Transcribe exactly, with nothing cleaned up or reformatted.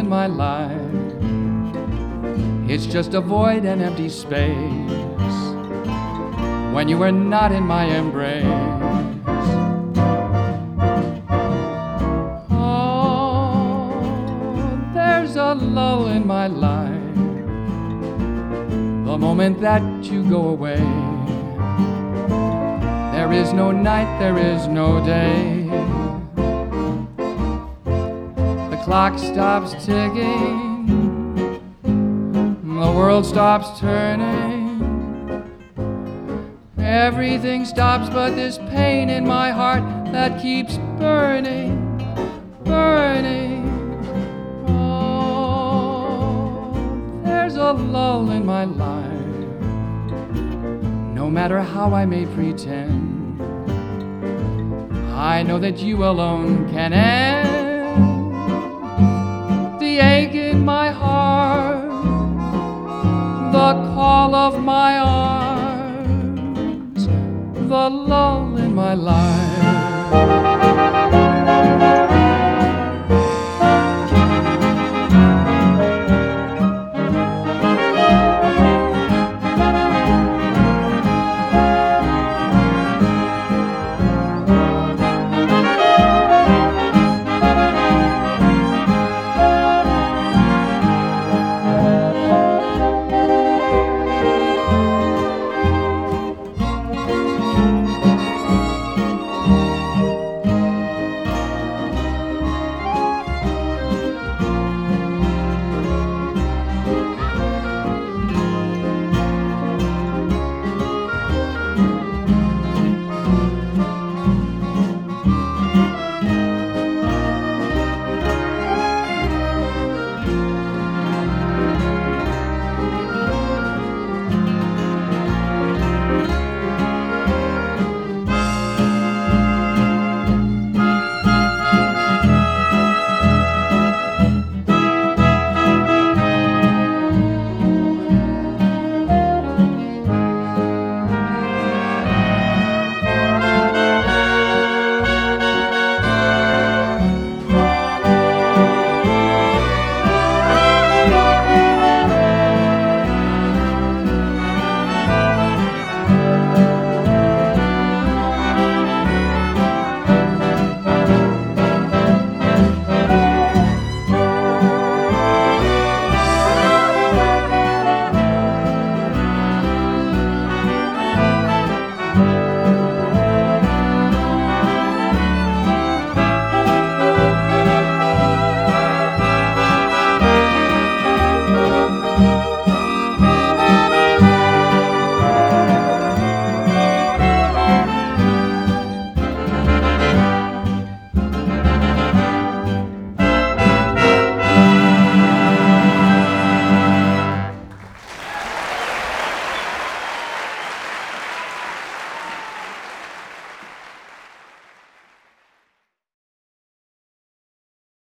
in my life. It's just a void and empty space when you were not in my embrace. Oh, there's a lull in my life the moment that you go away. There is no night, there is no day. The clock stops ticking, the world stops turning. Everything stops but this pain in my heart that keeps burning, burning. Oh, there's a lull in my life, no matter how I may pretend. I know that you alone can end the ache in my heart, the call of my arms, the lull in my life.